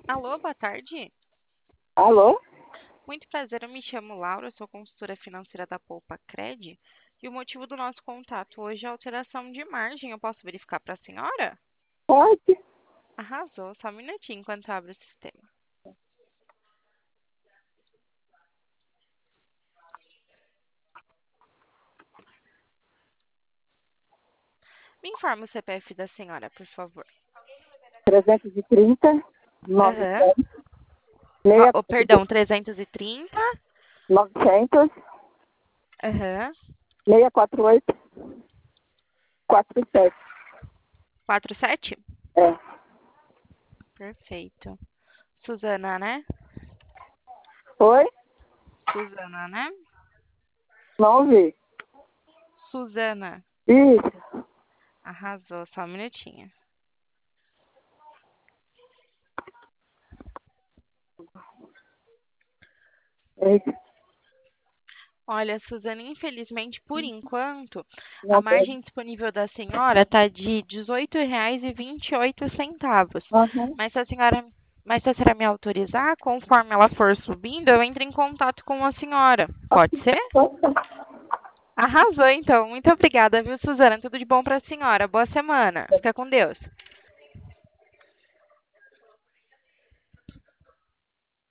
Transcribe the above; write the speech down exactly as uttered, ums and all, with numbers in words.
Alô, boa tarde. Alô? Muito prazer, eu me chamo Laura, sou consultora financeira da Poupa Cred. E o motivo do nosso contato hoje é a alteração de margem. Eu posso verificar para a senhora? Pode? Arrasou, só um minutinho enquanto abre o sistema. Me informa o C P F da senhora, por favor. trezentos e trinta, Aham. novecentos, No- seis, oh, perdão, trezentos e trinta. novecentos, Aham. seiscentos e quarenta e oito, quarenta e sete. quarenta e sete? É. Perfeito. Suzana, né? Oi? Suzana, né? Não ouvi. Suzana. Isso. Arrasou, só um minutinho. Eita, Olha, Suzana, infelizmente, por enquanto, a não tem. margem disponível da senhora está de dezoito reais e vinte e oito centavos. Aham. Mas se a senhora, mas se a senhora me autorizar, conforme ela for subindo, eu entro em contato com a senhora. Pode Ok. ser? Arrasou, então. Muito obrigada, viu, Suzana? Tudo de bom para a senhora. Boa semana. Fica com Deus.